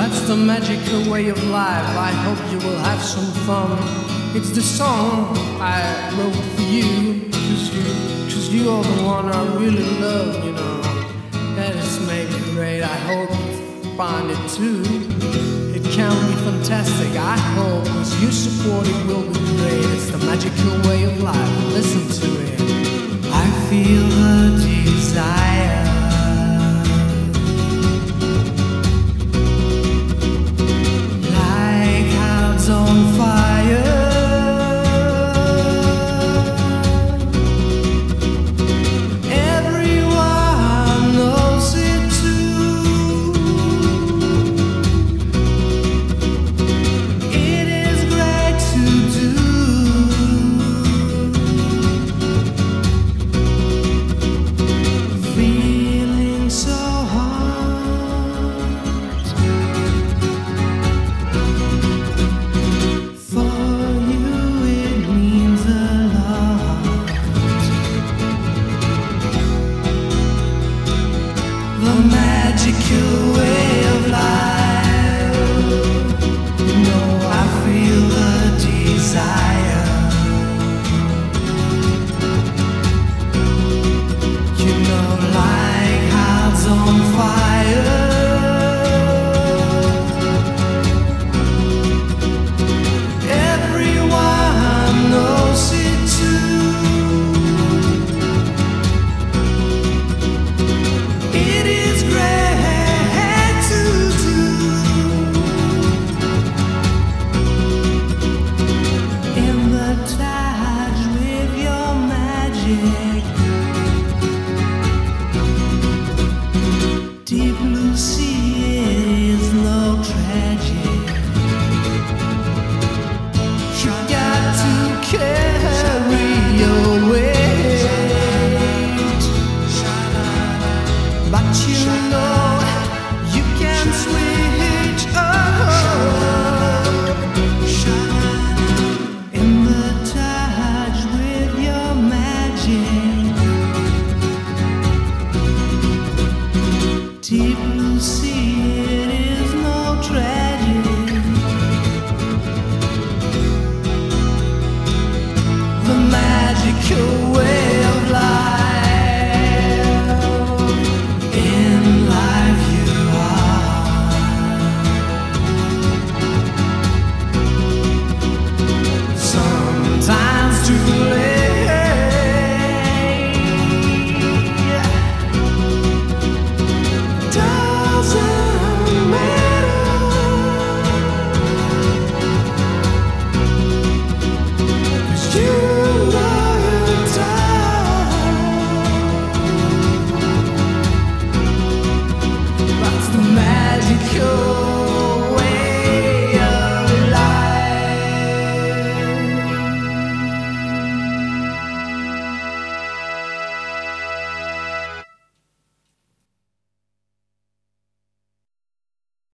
That's the magical way of life. I hope you will have some fun. It's the song I wrote for you, cause you are the one I really love, you know. And it's made me great, I hope you find it too. It can be fantastic, I hope, cause you support it will be great. It's the magical way of life, listen to it. I feel a desire